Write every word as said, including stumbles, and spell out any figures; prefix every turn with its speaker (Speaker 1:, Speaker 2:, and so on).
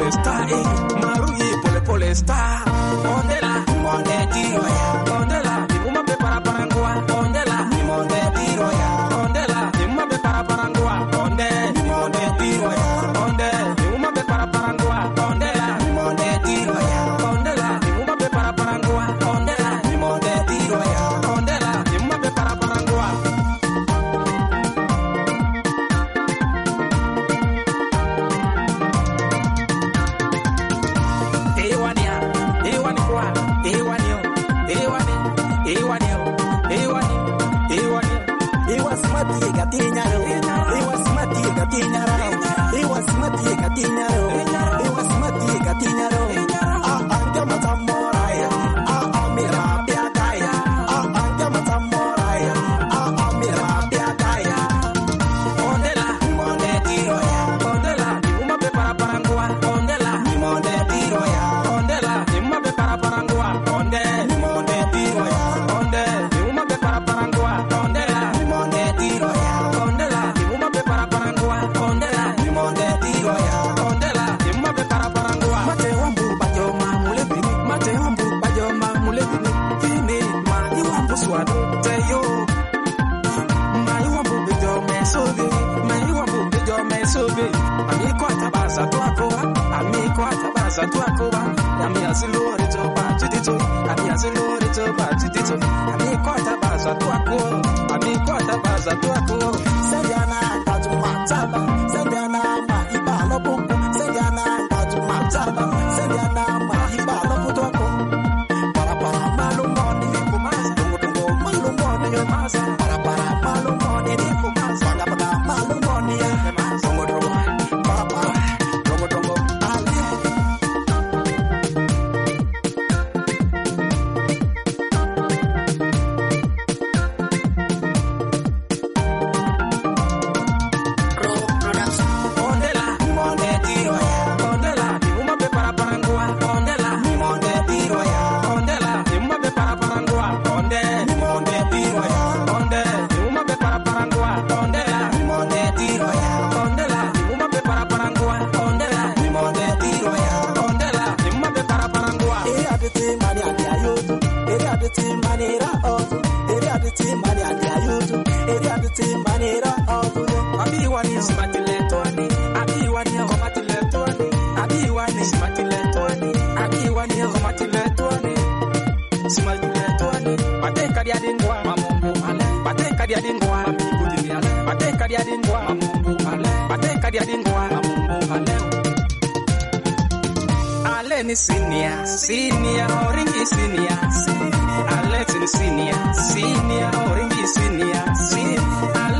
Speaker 1: pole star, eh, Maruye pole pole star. Ondela, monde tiro ya. Ondela, nimuma be para parangua. Ondela, nimonde tiro ya. Ondela, nimuma be para parangua. Onde, nimonde tiro ya. Onde, nimuma be para parangua. Ondela, nimonde tiro ya. Ondela, nimuma be para parangua. Ondela, nimonde tiro ya. Ondela, nimuma be para parangua. Ewania, ewani kwa, ewanio, ewani, ewanio, ewani, ewanio.
Speaker 2: Ewasmati gatinyaro, ewasmati gatinyaro, ewasmati gatinyaro, ewasmati gatinyaro. Ah anga matamoraya, ah amira biagaya, ah anga matamoraya, ah amira biagaya.
Speaker 1: Ondela, monde tiro ya. Ondela, nimuma be para parangua. Ondela, nimonde tiro ya. Ondela, nimuma be para parangua. Onde, nimonde tiro ya. Onde, nimuma be para parangua. Ondela, nimonde tiro ya. Ondela, nimuma be para parangua. Ondela, nimonde tiro ya. Ondela, nimuma be para parangua. Mate wambu bajo mamule bini. Mate wambu bajo mamule bini. Fini ma iwambu swado teyo. My wambu bejo me sobe. My wambu bejo me sobe. Ami kwa tabasa tu akoba. Ami kwa tabasa tu akoba. Ami asilori to ba chitito. Ami asilori to ba chitito. Ami kwa tabasa tu akoba. Ami kwa tabasa tu akoba.
Speaker 2: Sediana katu mataba, sediana ma ibalo bungu, sediana katu mataba, sediana ma ibalo putoko. Para para malumoni kumasa, tungo tungo malumoni kumasa. Para para malumoni kumasa, para para malumoni kumasa. Tungo tungo, para para, tungo tungo ali.
Speaker 1: Ondela, nimonde tiro ya. Ondela, nimuma be para parangua. Ondela, nimonde tiro ya. Ondela, nimuma be para parangua. Onde, nimonde tiro ya. Onde, nimuma be para parangua. Ondela, nimonde tiro ya. Ondela, nimuma be para parangua. Ondela, nimonde tiro ya. Ondela, nimuma be para parangua.
Speaker 2: Eri aditi mani adi ayotu, eri aditi mani ra otu, eri aditi mani adi ayotu, eri aditi mani ra otu.
Speaker 1: Abi wani smatile toani, abi wani komatile toani, abi wani smatile toani, abi wani komatile toani, smatile toani. Bateka dia dingwa, mamungu ale. Bateka dia dingwa, kujini ale. Bateka dia dingwa, mamungu ale. Bateka dia dingwa, mamungu ale. Ale ni senior, senior oringi senior, ale ni senior, senior oringi senior, senior.